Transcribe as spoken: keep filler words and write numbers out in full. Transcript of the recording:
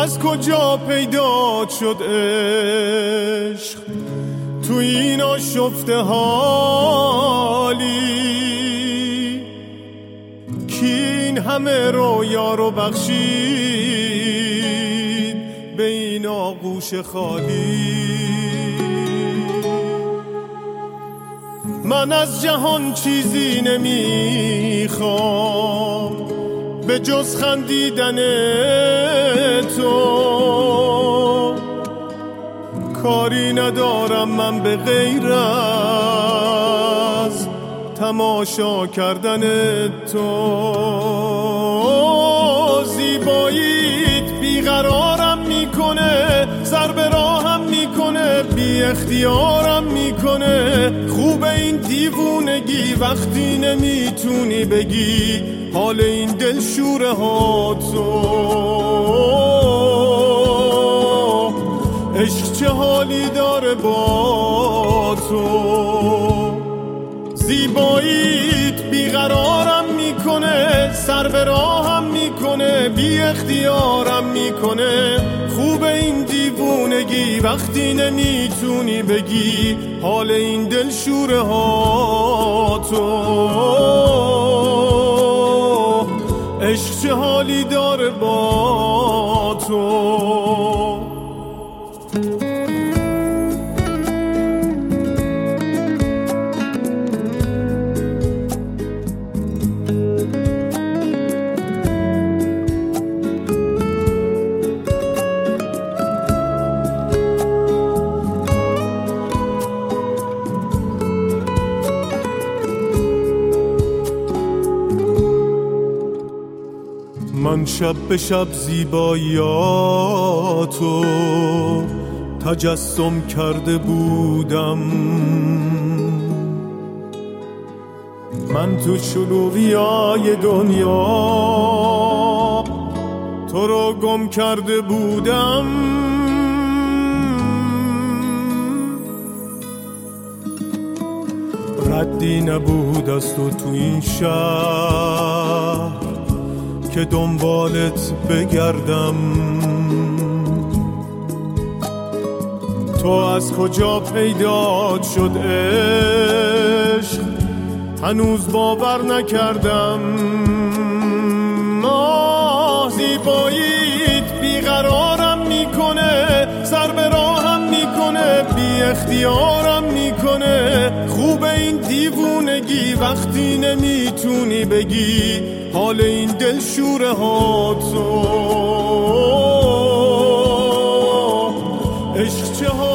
از کجا پیدا شد عشق تو این آشفته حالی کی این همه رویا رو بخشید به این آغوش خالی. من از جهان چیزی نمیخوام به جز خندیدن تو، کاری ندارم من به غیر از تماشا کردن تو. زیباییت بیقرارم میکنه، سر به راهم میکنه، بی اختیارم میکنه. خوب این دیوونگی وقتی نمیتونی بگی حال این دل شوره ها تو. عشق چه حالی داره با تو. زیباییت بیقرارم میکنه، سر به راهم میکنه، بی اختیارم میکنه. خوب این دیوونگی وقتی نمیتونی بگی حال این دل شوره ها تو. عشق چه حالی داره با تو. من شب به شب زیباییاتو تجسم کرده بودم، من تو شلوغیای دنیا تو رو گم کرده بودم. ردی نبود از تو تو این شهر که دنبالت بگردم. تو از کجا پیدا شد عشق هنوز باور نکردم. آه زیباییت بیقرارم میکنه، سر به راهم میکنه، بی اختیارم میکنه. خوب این دیوونگی وقتی نمیتونی بگی حال این دل شوره ها تو. عشق چه